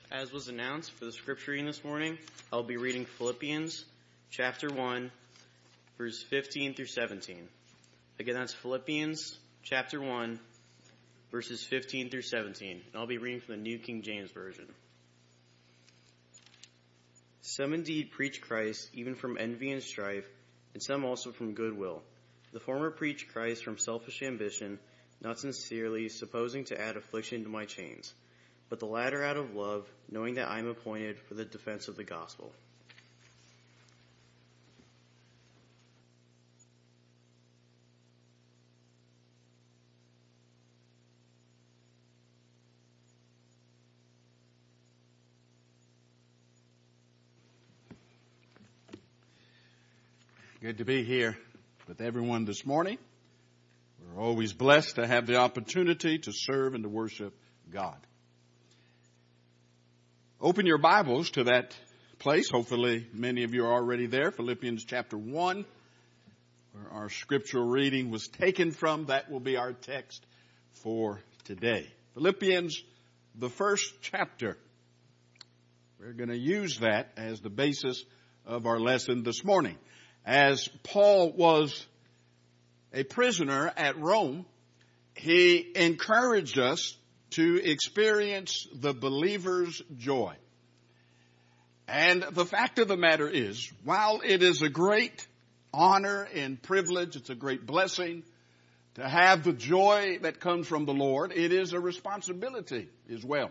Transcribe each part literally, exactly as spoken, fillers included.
As was announced for the scripture reading this morning, I'll be reading Philippians chapter one, verse fifteen through seventeen. Again, that's Philippians chapter one, verses fifteen through seventeen. And I'll be reading from the New King James Version. Some indeed preach Christ, even from envy and strife, and some also from goodwill. The former preach Christ from selfish ambition, not sincerely, supposing to add affliction to my chains. But the latter out of love, knowing that I am appointed for the defense of the gospel. Good to be here with everyone this morning. We're always blessed to have the opportunity to serve and to worship God. Open your Bibles to that place. Hopefully many of you are already there. Philippians chapter one, where our scriptural reading was taken from. That will be our text for today. Philippians, the first chapter. We're going to use that as the basis of our lesson this morning. As Paul was a prisoner at Rome, he encouraged us to experience the believer's joy. And the fact of the matter is, while it is a great honor and privilege, it's a great blessing to have the joy that comes from the Lord, it is a responsibility as well.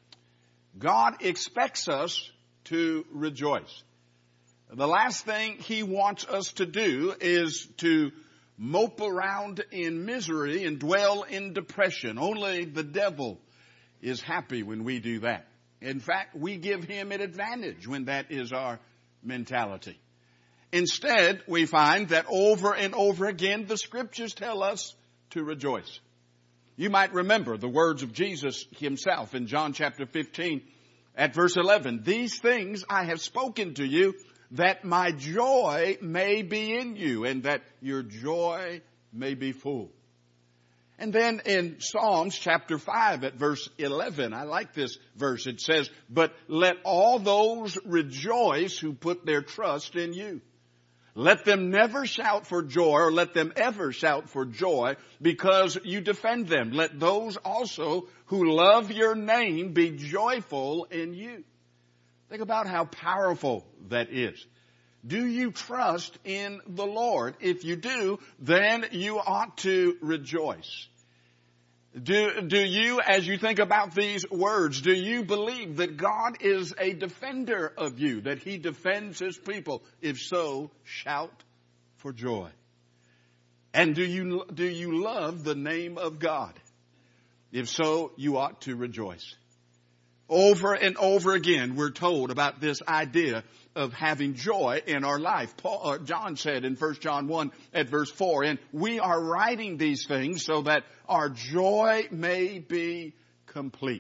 God expects us to rejoice. The last thing he wants us to do is to mope around in misery and dwell in depression. Only the devil is happy when we do that. In fact, we give him an advantage when that is our mentality. Instead, we find that over and over again, the scriptures tell us to rejoice. You might remember the words of Jesus himself in John chapter fifteen at verse eleven. These things I have spoken to you, that my joy may be in you, and that your joy may be full. And then in Psalms chapter five at verse eleven, I like this verse. It says, but let all those rejoice who put their trust in you. Let them never shout for joy, or let them ever shout for joy, because you defend them. Let those also who love your name be joyful in you. Think about how powerful that is. Do you trust in the Lord? If you do, then you ought to rejoice. Do, do you, as you think about these words, do you believe that God is a defender of you, that he defends his people? If so, shout for joy. And do you, do you love the name of God? If so, you ought to rejoice. Over and over again, we're told about this idea of having joy in our life. Paul, uh, John said in First John one at verse four, and we are writing these things so that our joy may be complete.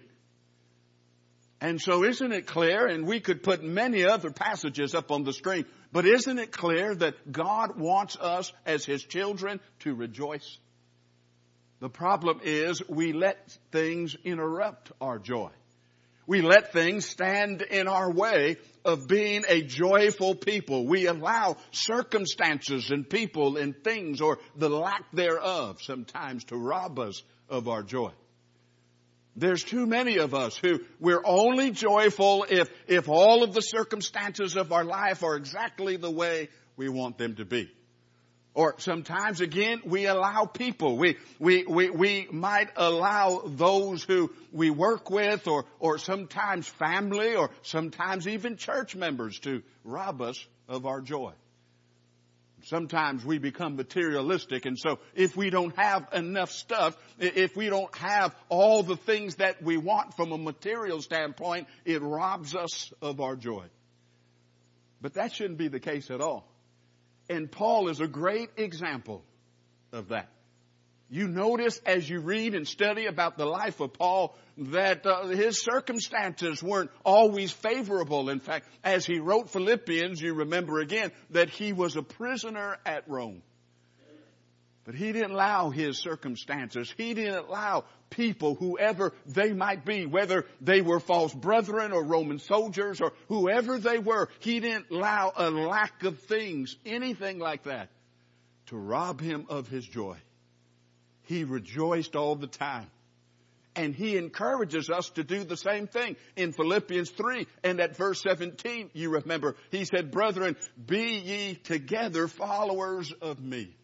And so isn't it clear, and we could put many other passages up on the screen, but isn't it clear that God wants us as his children to rejoice? The problem is we let things interrupt our joy. We let things stand in our way of being a joyful people. We allow circumstances and people and things, or the lack thereof, sometimes to rob us of our joy. There's too many of us who we're only joyful if, if all of the circumstances of our life are exactly the way we want them to be. Or sometimes again, we allow people, we, we, we, we might allow those who we work with, or, or sometimes family, or sometimes even church members to rob us of our joy. Sometimes we become materialistic, and so if we don't have enough stuff, if we don't have all the things that we want from a material standpoint, it robs us of our joy. But that shouldn't be the case at all. And Paul is a great example of that. You notice as you read and study about the life of Paul that uh, his circumstances weren't always favorable. In fact, as he wrote Philippians, you remember again that he was a prisoner at Rome. But he didn't allow his circumstances, he didn't allow people, whoever they might be, whether they were false brethren or Roman soldiers or whoever they were. He didn't allow a lack of things, anything like that, to rob him of his joy. He rejoiced all the time. And he encourages us to do the same thing in Philippians three. And at verse seventeen, you remember, he said, brethren, be ye together followers of me.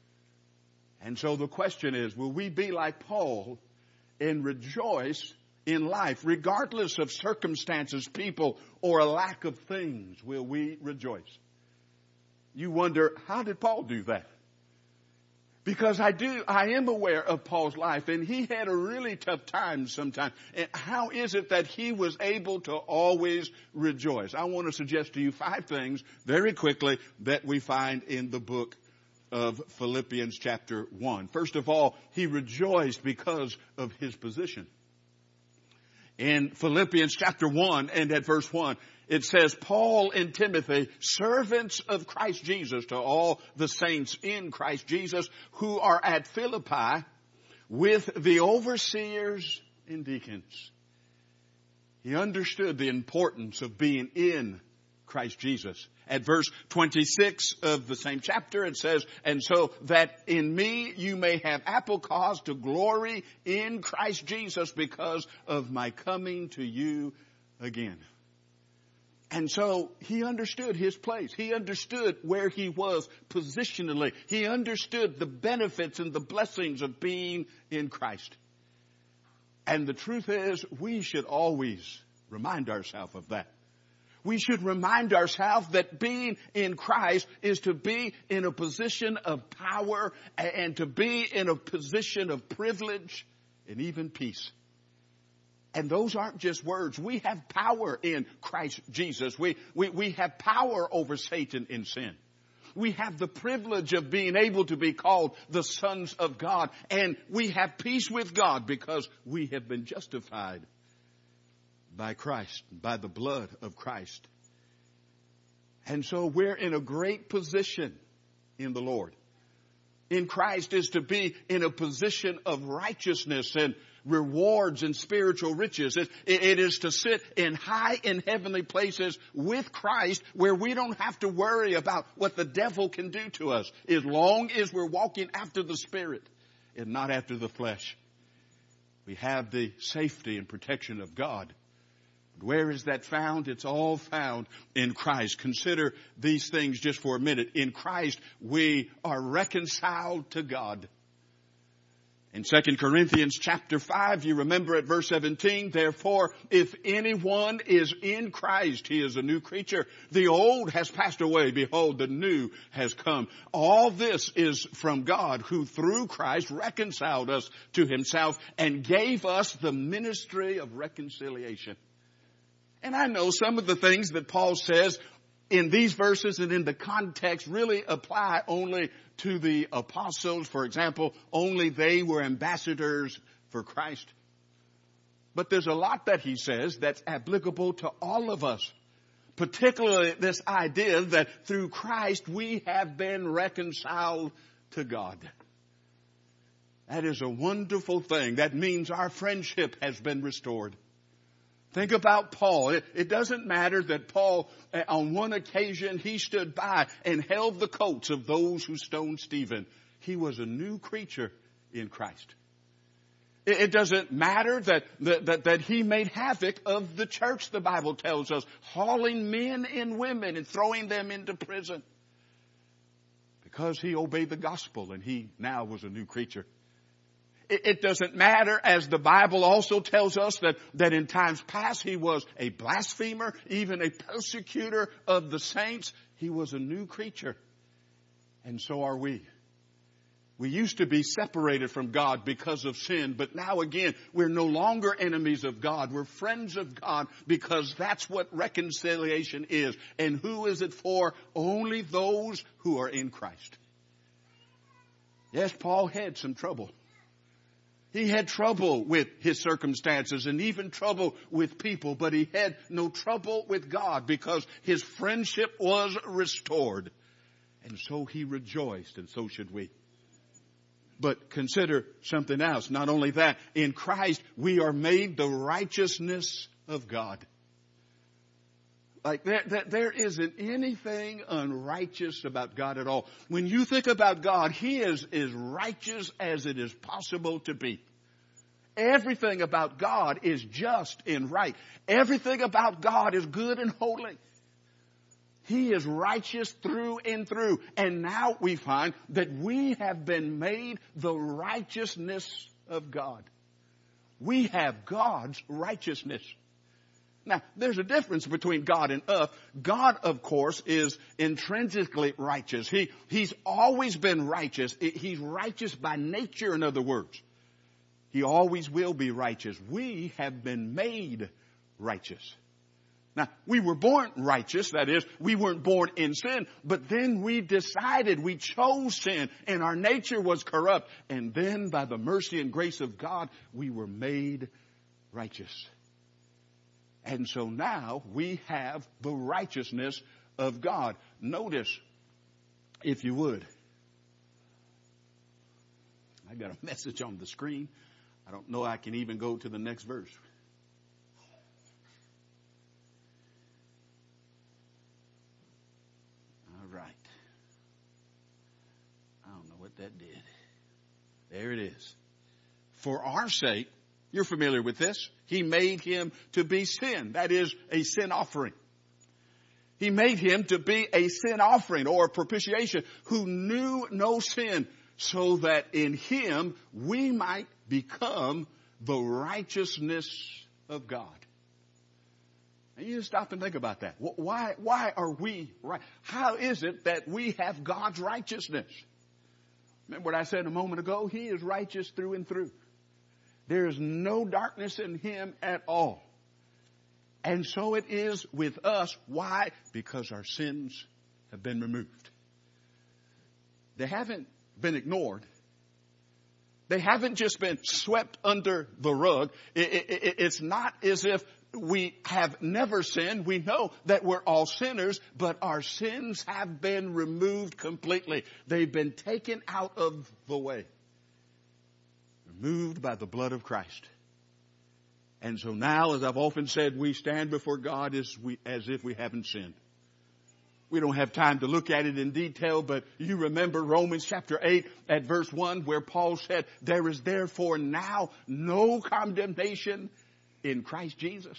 And so the question is, will we be like Paul and rejoice in life, regardless of circumstances, people, or a lack of things? Will we rejoice? You wonder, how did Paul do that? Because I do, I am aware of Paul's life, and he had a really tough time sometimes. And how is it that he was able to always rejoice? I want to suggest to you five things very quickly that we find in the book of Philippians chapter one. First of all, he rejoiced because of his position. In Philippians chapter one and at verse one, it says, Paul and Timothy, servants of Christ Jesus, to all the saints in Christ Jesus who are at Philippi with the overseers and deacons. He understood the importance of being in Christ Jesus. At verse twenty-six of the same chapter, it says, and so that in me you may have ample cause to glory in Christ Jesus because of my coming to you again. And so he understood his place. He understood where he was positionally. He understood the benefits and the blessings of being in Christ. And the truth is, we should always remind ourselves of that. We should remind ourselves that being in Christ is to be in a position of power and to be in a position of privilege and even peace. And those aren't just words. We have power in Christ Jesus. We, we, we have power over Satan and sin. We have the privilege of being able to be called the sons of God. And we have peace with God because we have been justified by Christ, by the blood of Christ. And so we're in a great position in the Lord. In Christ is to be in a position of righteousness and rewards and spiritual riches. It, it is to sit in high and heavenly places with Christ where we don't have to worry about what the devil can do to us as long as we're walking after the Spirit and not after the flesh. We have the safety and protection of God. Where is that found? It's all found in Christ. Consider these things just for a minute. In Christ, we are reconciled to God. In Second Corinthians chapter five, you remember at verse seventeen, therefore, if anyone is in Christ, he is a new creature. The old has passed away. Behold, the new has come. All this is from God, who through Christ reconciled us to himself and gave us the ministry of reconciliation. And I know some of the things that Paul says in these verses and in the context really apply only to the apostles. For example, only they were ambassadors for Christ. But there's a lot that he says that's applicable to all of us. Particularly this idea that through Christ we have been reconciled to God. That is a wonderful thing. That means our friendship has been restored. Think about Paul. It, it doesn't matter that Paul, on one occasion, he stood by and held the coats of those who stoned Stephen. He was a new creature in Christ. It, it doesn't matter that, that, that he made havoc of the church, the Bible tells us, hauling men and women and throwing them into prison. Because he obeyed the gospel and he now was a new creature. It doesn't matter, as the Bible also tells us, that, that in times past he was a blasphemer, even a persecutor of the saints. He was a new creature. And so are we. We used to be separated from God because of sin, but now again, we're no longer enemies of God. We're friends of God because that's what reconciliation is. And who is it for? Only those who are in Christ. Yes, Paul had some trouble. He had trouble with his circumstances and even trouble with people, but he had no trouble with God because his friendship was restored. And so he rejoiced, and so should we. But consider something else. Not only that, in Christ we are made the righteousness of God. Like there, there, there isn't anything unrighteous about God at all. When you think about God, He is as righteous as it is possible to be. Everything about God is just and right. Everything about God is good and holy. He is righteous through and through. And now we find that we have been made the righteousness of God. We have God's righteousness. Now, there's a difference between God and us. God, of course, is intrinsically righteous. He, he's always been righteous. He's righteous by nature, in other words. He always will be righteous. We have been made righteous. Now, we were born righteous, that is, we weren't born in sin, but then we decided, we chose sin, and our nature was corrupt. And then, by the mercy and grace of God, we were made righteous. And so now, we have the righteousness of God. Notice, if you would, I got a message on the screen. I don't know I can even go to the next verse. Right. I don't know what that did. There it is. For our sake, you're familiar with this. He made him to be sin. That is a sin offering. He made him to be a sin offering or a propitiation who knew no sin, so that in him we might become the righteousness of God. And you just stop and think about that. Why, why are we right? How is it that we have God's righteousness? Remember what I said a moment ago? He is righteous through and through. There is no darkness in him at all. And so it is with us. Why? Because our sins have been removed. They haven't been ignored. They haven't just been swept under the rug. It, it, it's not as if we have never sinned. We know that we're all sinners, but our sins have been removed completely. They've been taken out of the way. Removed by the blood of Christ. And so now, as I've often said, we stand before God as, we, as if we haven't sinned. We don't have time to look at it in detail, but you remember Romans chapter eight at verse one where Paul said, there is therefore now no condemnation in Christ Jesus.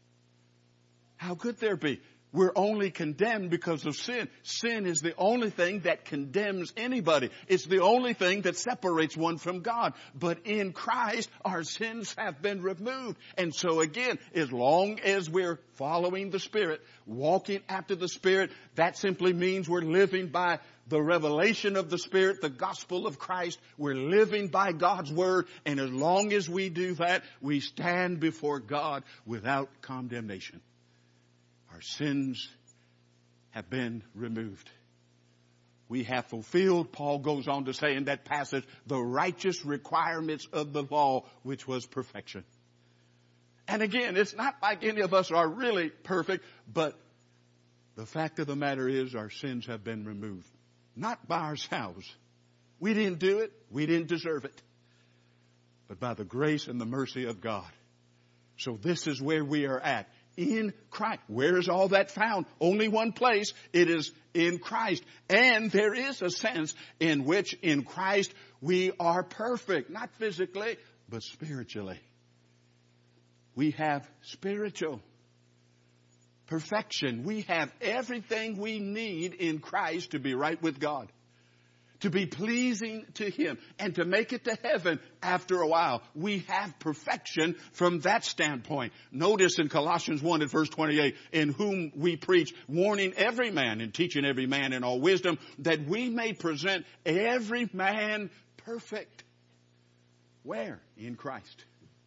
How could there be? We're only condemned because of sin. Sin is the only thing that condemns anybody. It's the only thing that separates one from God. But in Christ, our sins have been removed. And so again, as long as we're following the Spirit, walking after the Spirit, that simply means we're living by the revelation of the Spirit, the gospel of Christ. We're living by God's word. And as long as we do that, we stand before God without condemnation. Our sins have been removed. We have fulfilled, Paul goes on to say in that passage, the righteous requirements of the law, which was perfection. And again, it's not like any of us are really perfect, but the fact of the matter is our sins have been removed. Not by ourselves. We didn't do it. We didn't deserve it. But by the grace and the mercy of God. So this is where we are at. In Christ. Where is all that found? Only one place. It is in Christ. And there is a sense in which in Christ we are perfect. Not physically, but spiritually. We have spiritual perfection. We have everything we need in Christ to be right with God. To be pleasing to Him and to make it to heaven after a while. We have perfection from that standpoint. Notice in Colossians one at verse twenty-eight, in whom we preach, warning every man and teaching every man in all wisdom, that we may present every man perfect. Where? In Christ.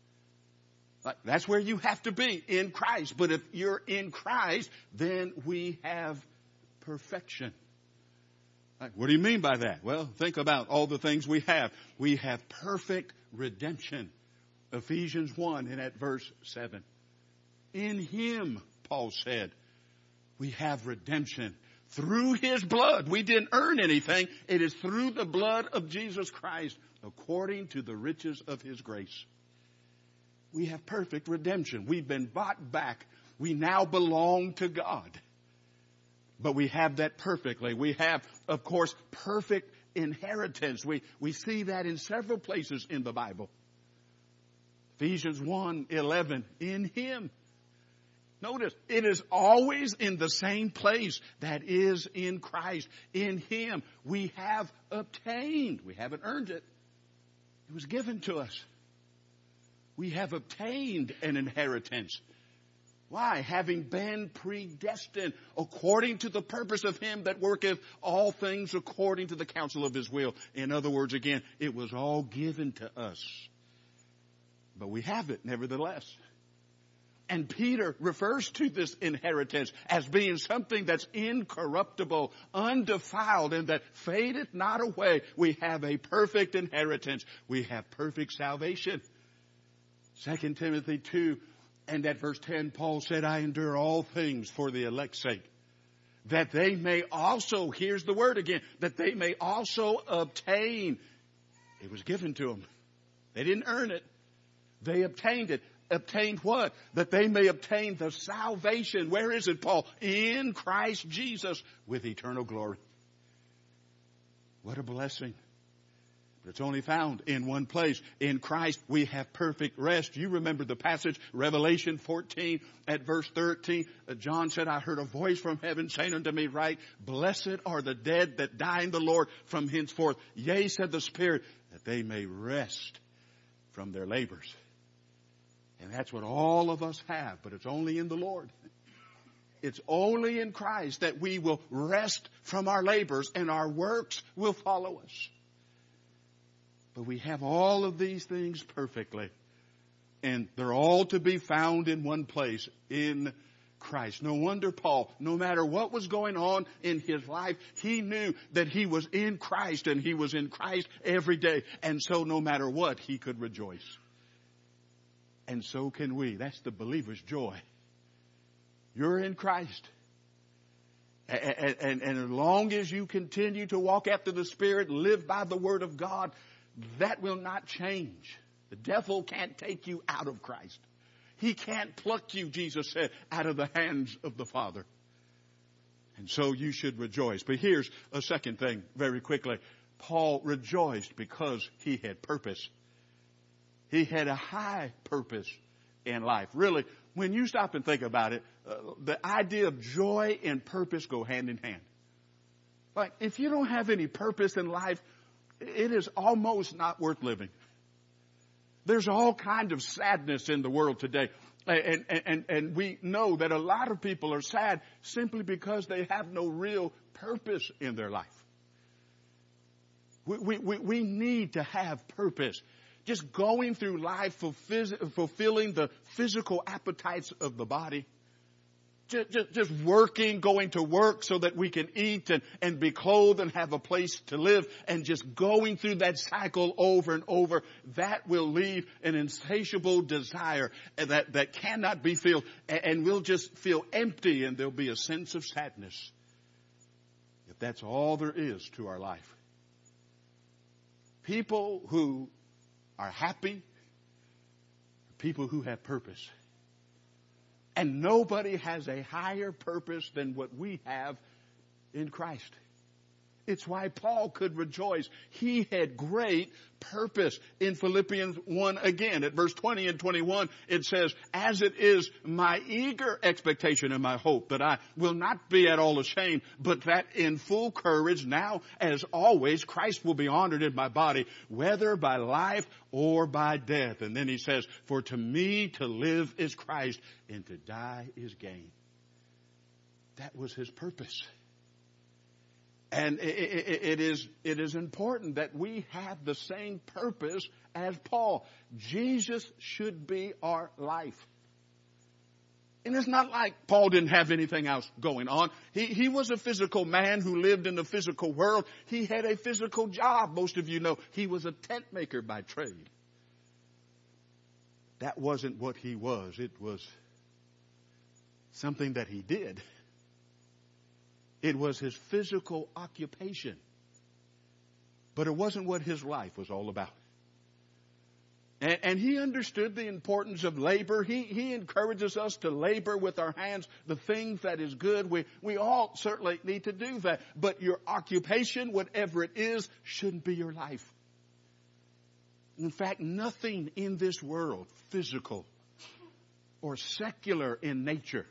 That's where you have to be, in Christ. But if you're in Christ, then we have perfection. What do you mean by that? Well, think about all the things we have. We have perfect redemption. Ephesians one and at verse seven. In Him, Paul said, we have redemption through his blood. We didn't earn anything. It is through the blood of Jesus Christ, according to the riches of his grace. We have perfect redemption. We've been bought back. We now belong to God. But we have that perfectly. We have, of course, perfect inheritance. We, we see that in several places in the Bible. Ephesians one eleven, in him. Notice, it is always in the same place, that is in Christ. In him we have obtained. We haven't earned it. It was given to us. We have obtained an inheritance. Why? Having been predestined according to the purpose of him that worketh all things according to the counsel of his will. In other words, again, it was all given to us. But we have it nevertheless. And Peter refers to this inheritance as being something that's incorruptible, undefiled, and that fadeth not away. We have a perfect inheritance. We have perfect salvation. Second Timothy two, and at verse ten, Paul said, I endure all things for the elect's sake, that they may also, here's the word again, that they may also obtain. It was given to them. They didn't earn it. They obtained it. Obtained what? That they may obtain the salvation. Where is it, Paul? In Christ Jesus with eternal glory. What a blessing. But it's only found in one place. In Christ we have perfect rest. You remember the passage, Revelation fourteen at verse thirteen. Uh, John said, I heard a voice from heaven saying unto me, right, blessed are the dead that die in the Lord from henceforth. Yea, said the Spirit, that they may rest from their labors. And that's what all of us have, but it's only in the Lord. It's only in Christ that we will rest from our labors and our works will follow us. But we have all of these things perfectly. And they're all to be found in one place, in Christ. No wonder Paul, no matter what was going on in his life, he knew that he was in Christ and he was in Christ every day. And so no matter what, he could rejoice. And so can we. That's the believer's joy. You're in Christ. And, and, and as long as you continue to walk after the Spirit, live by the Word of God, that will not change. The devil can't take you out of Christ. He can't pluck you, Jesus said, out of the hands of the Father. And so you should rejoice. But here's a second thing very quickly. Paul rejoiced because he had purpose. He had a high purpose in life. Really, when you stop and think about it, uh, the idea of joy and purpose go hand in hand. Like, if you don't have any purpose in life, it is almost not worth living. There's all kind of sadness in the world today. And, and, and, and we know that a lot of people are sad simply because they have no real purpose in their life. We, we, we, we need to have purpose. Just going through life fulfilling the physical appetites of the body. Just, just, just working, going to work so that we can eat and, and be clothed and have a place to live, and just going through that cycle over and over, that will leave an insatiable desire that, that cannot be filled, and, and we'll just feel empty, and there'll be a sense of sadness if that's all there is to our life. People who are happy are people who have purpose. And nobody has a higher purpose than what we have in Christ. It's why Paul could rejoice. He had great purpose. In Philippians one again, at verse twenty and twenty-one, it says, as it is my eager expectation and my hope that I will not be at all ashamed, but that in full courage, now as always, Christ will be honored in my body, whether by life or by death. And then he says, for to me to live is Christ, and to die is gain. That was his purpose. And it, it, it is it is important that we have the same purpose as Paul. Jesus should be our life. And it's not like Paul didn't have anything else going on. He, he was a physical man who lived in the physical world. He had a physical job. Most of you know he was a tent maker by trade. That wasn't what he was. It was something that he did. It was his physical occupation. But it wasn't what his life was all about. And, and he understood the importance of labor. He, he encourages us to labor with our hands the things that is good. We, we all certainly need to do that. But your occupation, whatever it is, shouldn't be your life. In fact, nothing in this world, physical or secular in nature,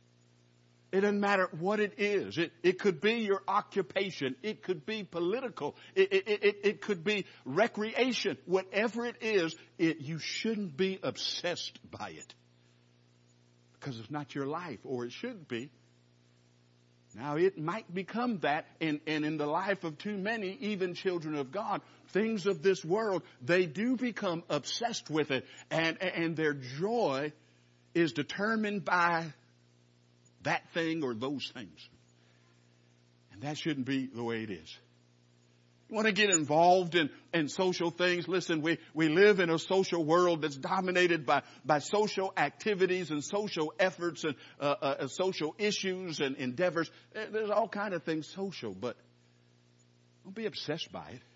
it doesn't matter what it is. It, it could be your occupation. It could be political. It, it, it, it could be recreation. Whatever it is, it, you shouldn't be obsessed by it. Because it's not your life, or it shouldn't be. Now, it might become that, and, and in the life of too many, even children of God, things of this world, they do become obsessed with it. And, and their joy is determined by that thing or those things. And that shouldn't be the way it is. You want to get involved in, in social things? Listen, we, we live in a social world that's dominated by, by social activities and social efforts and uh, uh, social issues and endeavors. There's all kind of things social, but don't be obsessed by it.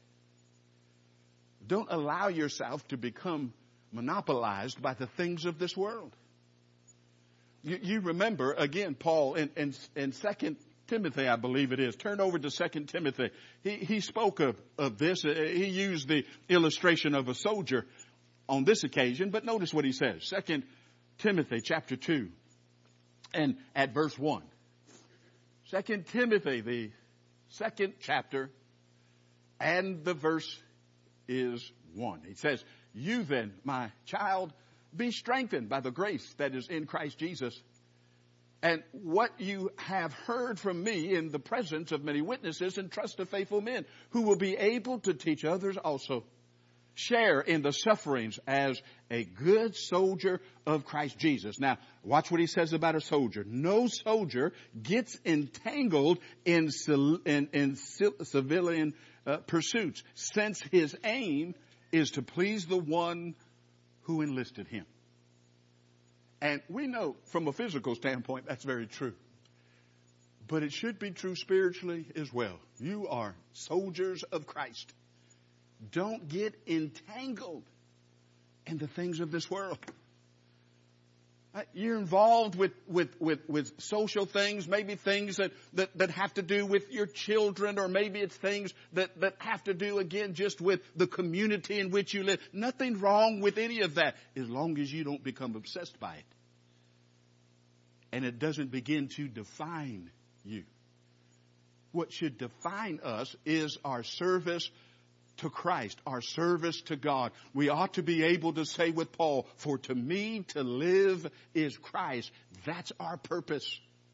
Don't allow yourself to become monopolized by the things of this world. You, you remember, again, Paul in, in, in Second Timothy, I believe it is. Turn over to Second Timothy. He, he spoke of, of this. He used the illustration of a soldier on this occasion, but notice what he says. Second Timothy chapter two and at verse one. Second Timothy, the second chapter, and the verse is one. He says, "You then, my child, be strengthened by the grace that is in Christ Jesus. And what you have heard from me in the presence of many witnesses, entrust to faithful men who will be able to teach others also. Share in the sufferings as a good soldier of Christ Jesus." Now, watch what he says about a soldier. "No soldier gets entangled in, in, in civilian uh, pursuits, since his aim is to please the one who enlisted him." And we know from a physical standpoint that's very true. But it should be true spiritually as well. You are soldiers of Christ. Don't get entangled in the things of this world. You're involved with, with, with, with social things, maybe things that, that, that have to do with your children, or maybe it's things that, that have to do, again, just with the community in which you live. Nothing wrong with any of that, as long as you don't become obsessed by it. And it doesn't begin to define you. What should define us is our service to Christ, our service to God. We ought to be able to say with Paul, "For to me to live is Christ." That's our purpose.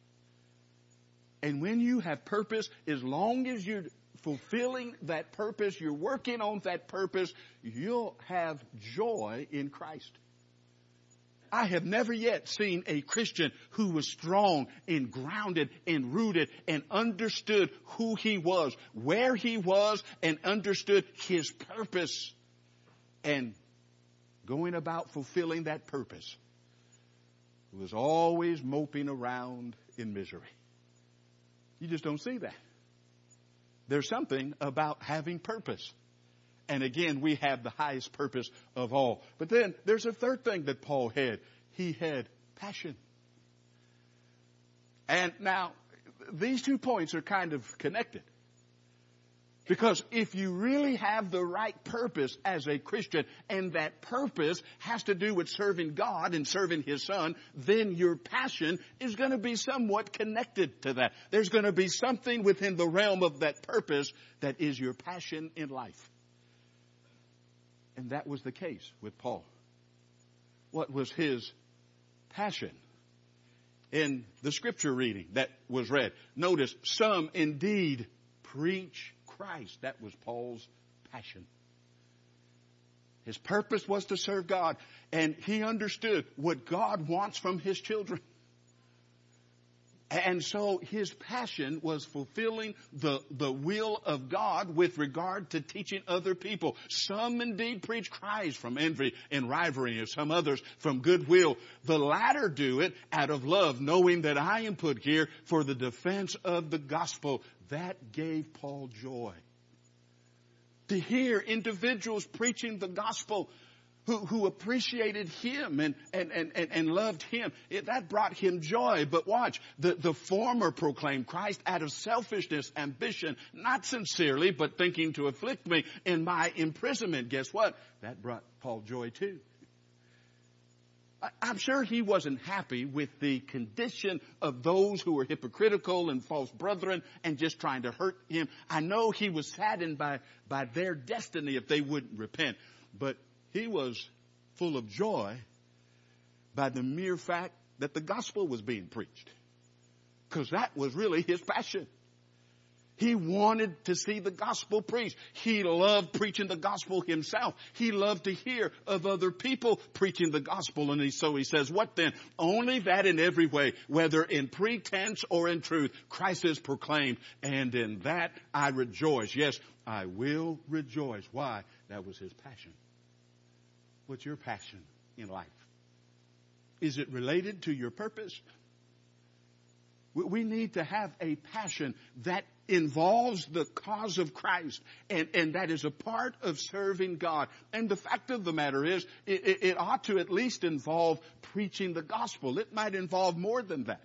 And when you have purpose, as long as you're fulfilling that purpose, you're working on that purpose, you'll have joy in Christ. I have never yet seen a Christian who was strong and grounded and rooted and understood who he was, where he was, and understood his purpose, and going about fulfilling that purpose, who was always moping around in misery. You just don't see that. There's something about having purpose. And again, we have the highest purpose of all. But then there's a third thing that Paul had. He had passion. And now, these two points are kind of connected. Because if you really have the right purpose as a Christian, and that purpose has to do with serving God and serving His Son, then your passion is going to be somewhat connected to that. There's going to be something within the realm of that purpose that is your passion in life. And that was the case with Paul. What was his passion? In the scripture reading that was read, notice, some indeed preach Christ. That was Paul's passion. His purpose was to serve God, and he understood what God wants from His children. And so his passion was fulfilling the, the will of God with regard to teaching other people. Some indeed preach Christ from envy and rivalry, and some others from goodwill. The latter do it out of love, knowing that I am put here for the defense of the gospel. That gave Paul joy. To hear individuals preaching the gospel Who, who appreciated him and, and, and, and loved him. It, that brought him joy. But watch, the, the former proclaimed Christ out of selfishness, ambition, not sincerely, but thinking to afflict me in my imprisonment. Guess what? That brought Paul joy too. I, I'm sure he wasn't happy with the condition of those who were hypocritical and false brethren and just trying to hurt him. I know he was saddened by, by their destiny if they wouldn't repent. But he was full of joy by the mere fact that the gospel was being preached. Because that was really his passion. He wanted to see the gospel preached. He loved preaching the gospel himself. He loved to hear of other people preaching the gospel. And he, so he says, what then? Only that in every way, whether in pretense or in truth, Christ is proclaimed. And in that I rejoice. Yes, I will rejoice. Why? That was his passion. What's your passion in life? Is it related to your purpose? We need to have a passion that involves the cause of Christ, and, and that is a part of serving God. And the fact of the matter is, it, it, it ought to at least involve preaching the gospel. It might involve more than that.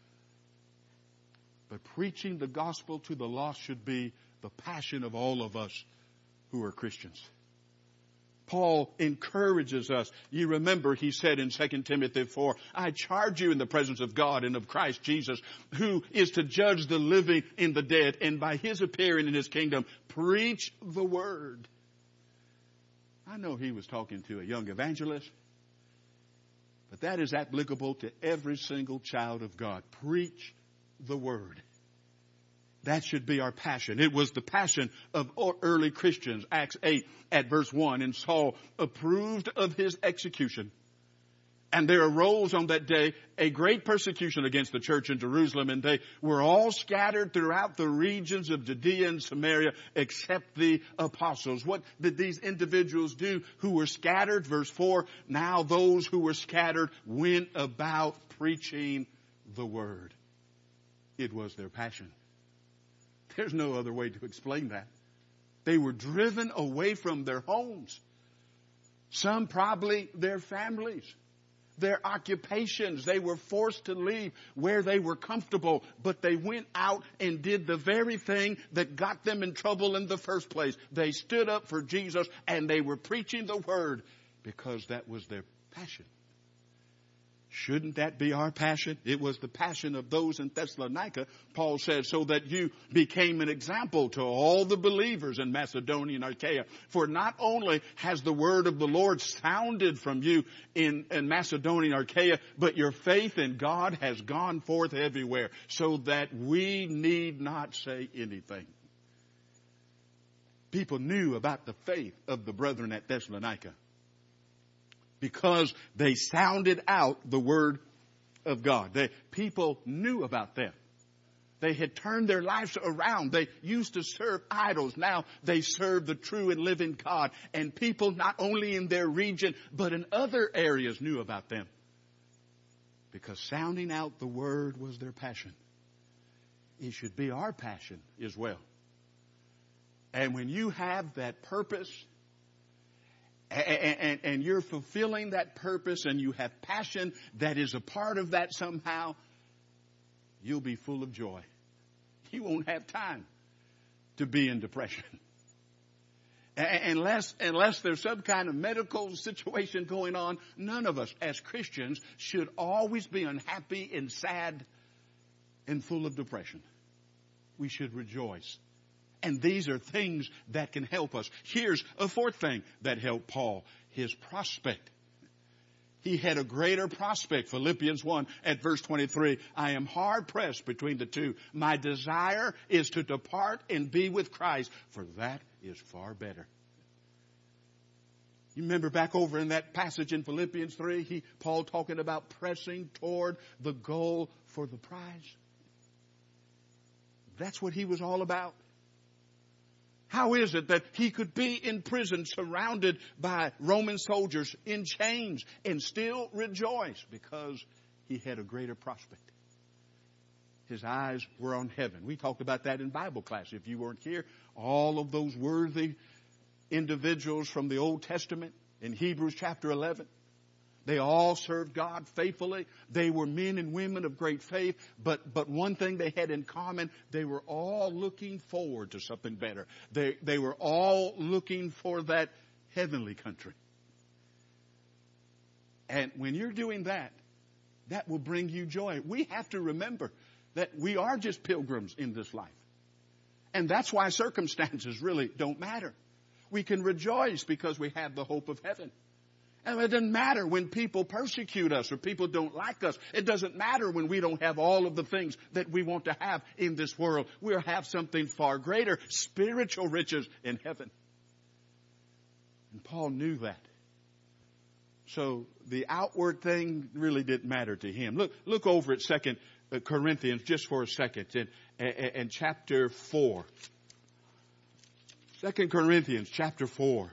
But preaching the gospel to the lost should be the passion of all of us who are Christians. Paul encourages us. You remember he said in Second Timothy four, I charge you in the presence of God and of Christ Jesus, who is to judge the living and the dead, and by his appearing in his kingdom, preach the word. I know he was talking to a young evangelist, but that is applicable to every single child of God. Preach the word. That should be our passion. It was the passion of early Christians. Acts eight at verse one. And Saul approved of his execution. And there arose on that day a great persecution against the church in Jerusalem. And they were all scattered throughout the regions of Judea and Samaria except the apostles. What did these individuals do who were scattered? Verse four. Now those who were scattered went about preaching the word. It was their passion. There's no other way to explain that. They were driven away from their homes. Some probably their families, their occupations. They were forced to leave where they were comfortable, but they went out and did the very thing that got them in trouble in the first place. They stood up for Jesus and they were preaching the word because that was their passion. Shouldn't that be our passion? It was the passion of those in Thessalonica, Paul said, so that you became an example to all the believers in Macedonia and Achaia. For not only has the word of the Lord sounded from you in, in Macedonia and Achaia, but your faith in God has gone forth everywhere, so that we need not say anything. People knew about the faith of the brethren at Thessalonica, because they sounded out the word of God. They, people knew about them. They had turned their lives around. They used to serve idols. Now they serve the true and living God. And people not only in their region, but in other areas knew about them. Because sounding out the word was their passion. It should be our passion as well. And when you have that purpose, And, and, and you're fulfilling that purpose and you have passion that is a part of that somehow, you'll be full of joy. You won't have time to be in depression. Unless, unless there's some kind of medical situation going on, none of us as Christians should always be unhappy and sad and full of depression. We should rejoice. And these are things that can help us. Here's a fourth thing that helped Paul, his prospect. He had a greater prospect. Philippians one at verse twenty-three. I am hard pressed between the two. My desire is to depart and be with Christ, for that is far better. You remember back over in that passage in Philippians three, he, Paul talking about pressing toward the goal for the prize. that's what he was all about? How is it that he could be in prison surrounded by Roman soldiers in chains and still rejoice? Because he had a greater prospect. His eyes were on heaven. We talked about that in Bible class. If you weren't here, all of those worthy individuals from the Old Testament in Hebrews chapter eleven, they all served God faithfully. They were men and women of great faith. But, but one thing they had in common, they were all looking forward to something better. They, they were all looking for that heavenly country. And when you're doing that, that will bring you joy. We have to remember that we are just pilgrims in this life. And that's why circumstances really don't matter. We can rejoice because we have the hope of heaven. And it doesn't matter when people persecute us or people don't like us. It doesn't matter when we don't have all of the things that we want to have in this world. We'll have something far greater, spiritual riches in heaven. And Paul knew that. So the outward thing really didn't matter to him. Look, look over at Second Corinthians just for a second in, in, in chapter four. Second Corinthians chapter four.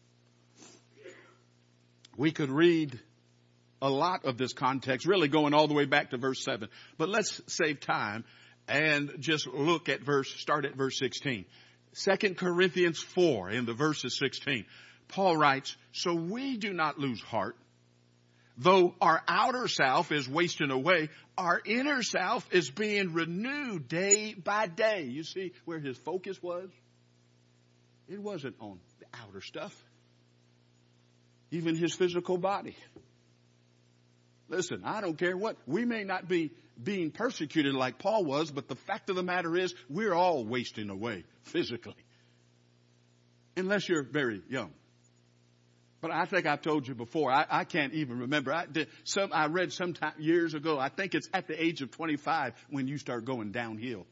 We could read a lot of this context, really going all the way back to verse seven. But let's save time and just look at verse, start at verse sixteen. Second Corinthians four in the verses sixteen. Paul writes, so we do not lose heart. Though our outer self is wasting away, our inner self is being renewed day by day. You see where his focus was? It wasn't on the outer stuff. Even his physical body. Listen, I don't care what. We may not be being persecuted like Paul was, but the fact of the matter is we're all wasting away physically. Unless you're very young. But I think I've told you before, I, I can't even remember. I did some, I read some time, years ago, I think it's at the age of twenty-five when you start going downhill.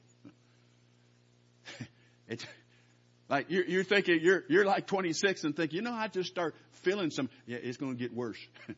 It's like you're, you're thinking, you're, you're like twenty-six and think, you know, I just start feeling some, yeah, it's going to get worse.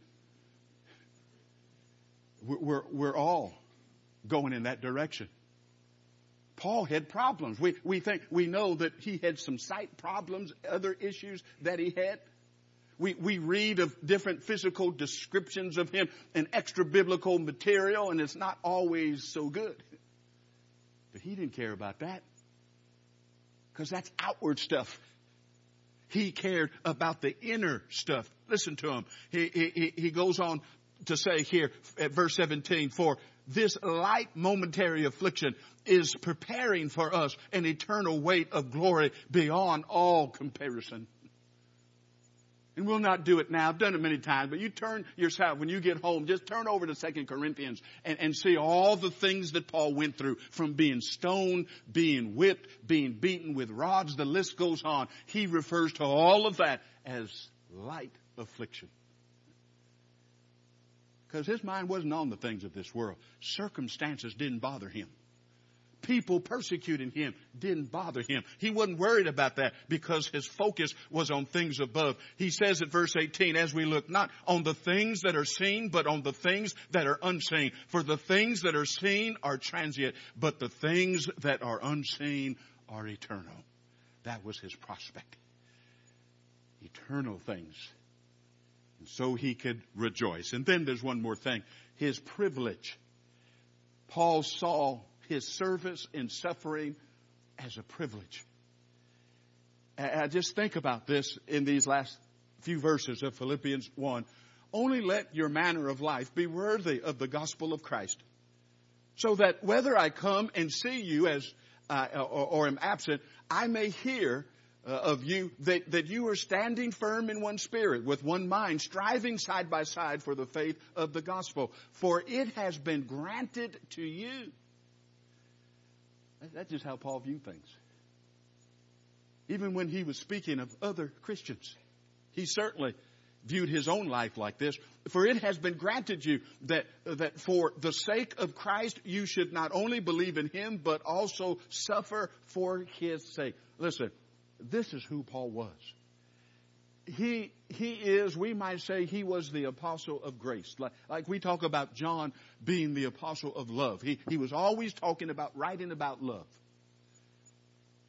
we're, we're, we're all going in that direction. Paul had problems. We, we think, we know that he had some sight problems, other issues that he had. We, we read of different physical descriptions of him in extra biblical material, and it's not always so good. But he didn't care about that. Because that's outward stuff. He cared about the inner stuff. Listen to him. He, he, he goes on to say here at verse seventeen, for this light momentary affliction is preparing for us an eternal weight of glory beyond all comparison. And we'll not do it now. I've done it many times. But you turn yourself, when you get home, just turn over to Second Corinthians and, and see all the things that Paul went through. From being stoned, being whipped, being beaten with rods. The list goes on. He refers to all of that as light affliction. Because his mind wasn't on the things of this world. Circumstances didn't bother him. People persecuting him didn't bother him. He wasn't worried about that because his focus was on things above. He says at verse eighteen, as we look not on the things that are seen, but on the things that are unseen. For the things that are seen are transient, but the things that are unseen are eternal. That was his prospect. Eternal things. And so he could rejoice. And then there's one more thing. His privilege. Paul saw his service and suffering as a privilege. I just think about this in these last few verses of Philippians one. Only let your manner of life be worthy of the gospel of Christ, so that whether I come and see you as uh, or, or am absent, I may hear uh, of you that, that you are standing firm in one spirit, with one mind, striving side by side for the faith of the gospel. For it has been granted to you. That's just how Paul viewed things. Even when he was speaking of other Christians, he certainly viewed his own life like this. For it has been granted you that, that for the sake of Christ, you should not only believe in him, but also suffer for his sake. Listen, this is who Paul was. He, he is, we might say, he was the apostle of grace. Like, like we talk about John being the apostle of love. He, he was always talking about, writing about love.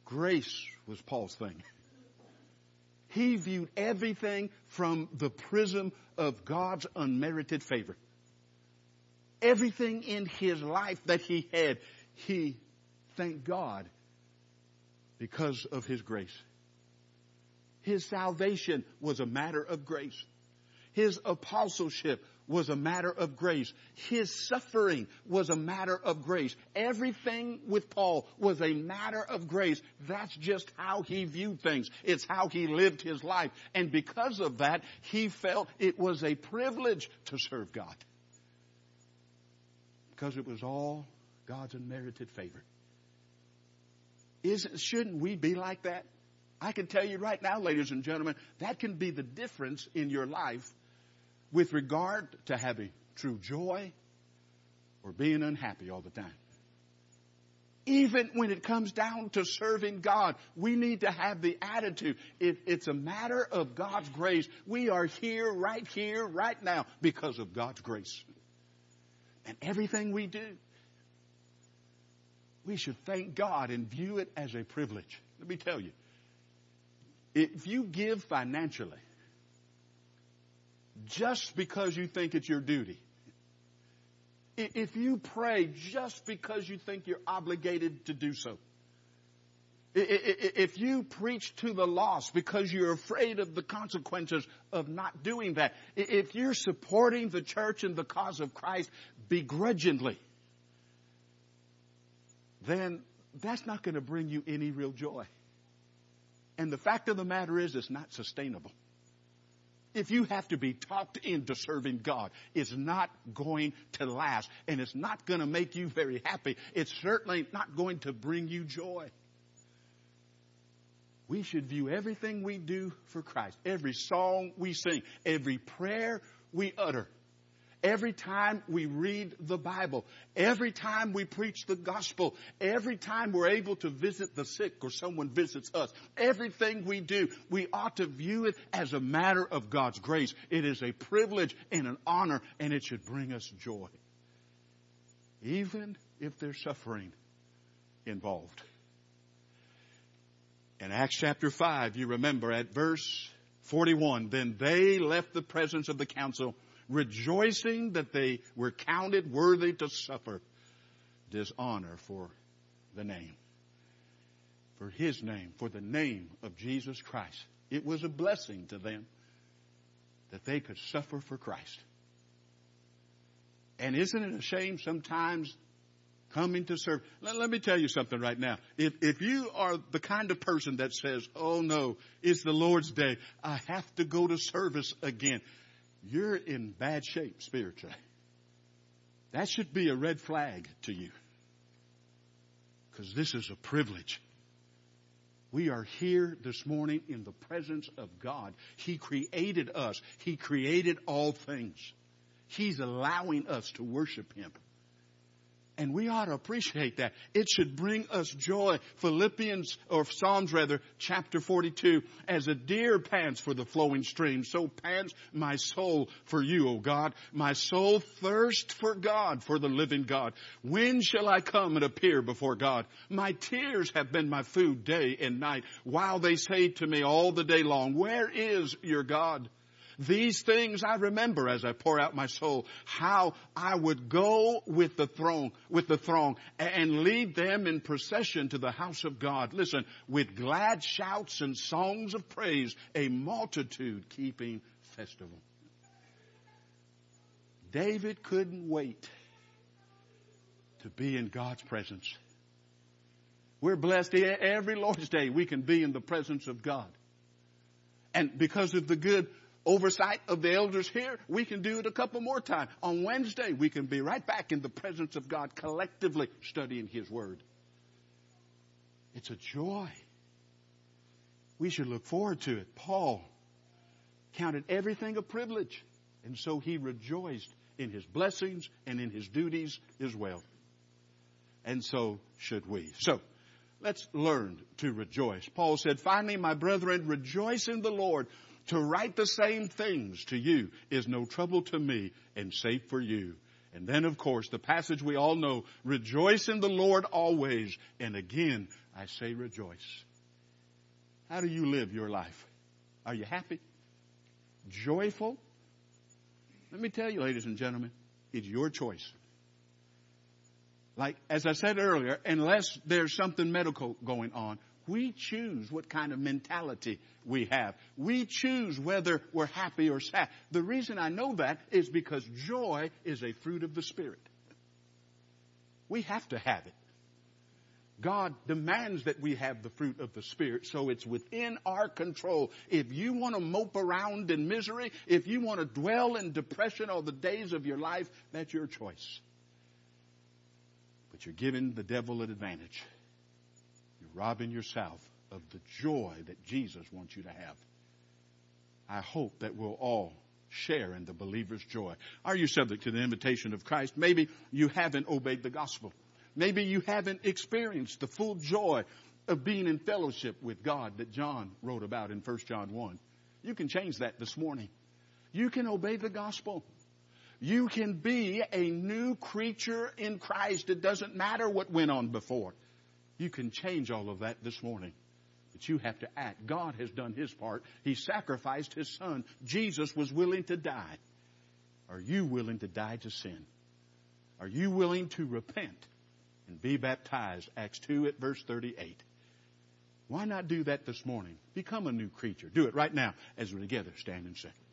Grace was Paul's thing. He viewed everything from the prism of God's unmerited favor. Everything in his life that he had, he thanked God because of his grace. His salvation was a matter of grace. His apostleship was a matter of grace. His suffering was a matter of grace. Everything with Paul was a matter of grace. That's just how he viewed things. It's how he lived his life. And because of that, he felt it was a privilege to serve God. Because it was all God's unmerited favor. Isn't, shouldn't we be like that? I can tell you right now, ladies and gentlemen, that can be the difference in your life with regard to having true joy or being unhappy all the time. Even when it comes down to serving God, we need to have the attitude. If it's a matter of God's grace, we are here, right here, right now, because of God's grace. And everything we do, we should thank God and view it as a privilege. Let me tell you, if you give financially, just because you think it's your duty. If you pray just because you think you're obligated to do so. If you preach to the lost because you're afraid of the consequences of not doing that. If you're supporting the church and the cause of Christ begrudgingly, then that's not going to bring you any real joy. And the fact of the matter is, it's not sustainable. If you have to be talked into serving God, it's not going to last. And it's not going to make you very happy. It's certainly not going to bring you joy. We should view everything we do for Christ. Every song we sing, every prayer we utter, every time we read the Bible, every time we preach the gospel, every time we're able to visit the sick or someone visits us, everything we do, we ought to view it as a matter of God's grace. It is a privilege and an honor, and it should bring us joy, even if there's suffering involved. In Acts chapter five, you remember at verse forty-one, then they left the presence of the council, rejoicing that they were counted worthy to suffer dishonor for the name. For his name, for the name of Jesus Christ. It was a blessing to them that they could suffer for Christ. And isn't it a shame sometimes coming to serve? Let, let me tell you something right now. If, if you are the kind of person that says, oh no, it's the Lord's day, I have to go to service again, you're in bad shape spiritually. That should be a red flag to you. Because this is a privilege. We are here this morning in the presence of God. He created us. He created all things. He's allowing us to worship Him. And we ought to appreciate that. It should bring us joy. Philippians, or Psalms rather, chapter forty-two. As a deer pants for the flowing stream, so pants my soul for you, O God. My soul thirsts for God, for the living God. When shall I come and appear before God? My tears have been my food day and night, while they say to me all the day long, where is your God? These things I remember as I pour out my soul, how I would go with the throng, with the throng and lead them in procession to the house of God. Listen, with glad shouts and songs of praise, a multitude keeping festival. David couldn't wait to be in God's presence. We're blessed every Lord's Day we can be in the presence of God. And because of the good oversight of the elders here, we can do it a couple more times. On Wednesday, we can be right back in the presence of God, collectively studying His Word. It's a joy. We should look forward to it. Paul counted everything a privilege, and so he rejoiced in his blessings and in his duties as well. And so should we. So, let's learn to rejoice. Paul said, finally, my brethren, rejoice in the Lord. To write the same things to you is no trouble to me and safe for you. And then, of course, the passage we all know, rejoice in the Lord always. And again, I say rejoice. How do you live your life? Are you happy? Joyful? Let me tell you, ladies and gentlemen, it's your choice. Like, as I said earlier, unless there's something medical going on, we choose what kind of mentality we have. We choose whether we're happy or sad. The reason I know that is because joy is a fruit of the Spirit. We have to have it. God demands that we have the fruit of the Spirit, so it's within our control. If you want to mope around in misery, if you want to dwell in depression all the days of your life, that's your choice. But you're giving the devil an advantage. You're robbing yourself of the joy that Jesus wants you to have. I hope that we'll all share in the believer's joy. Are you subject to the invitation of Christ? Maybe you haven't obeyed the gospel. Maybe you haven't experienced the full joy of being in fellowship with God that John wrote about in First John one. You can change that this morning. You can obey the gospel. You can be a new creature in Christ. It doesn't matter what went on before. You can change all of that this morning. But you have to act. God has done His part. He sacrificed His Son. Jesus was willing to die. Are you willing to die to sin? Are you willing to repent and be baptized? Acts two at verse thirty-eight. Why not do that this morning? Become a new creature. Do it right now as we together stand and sing.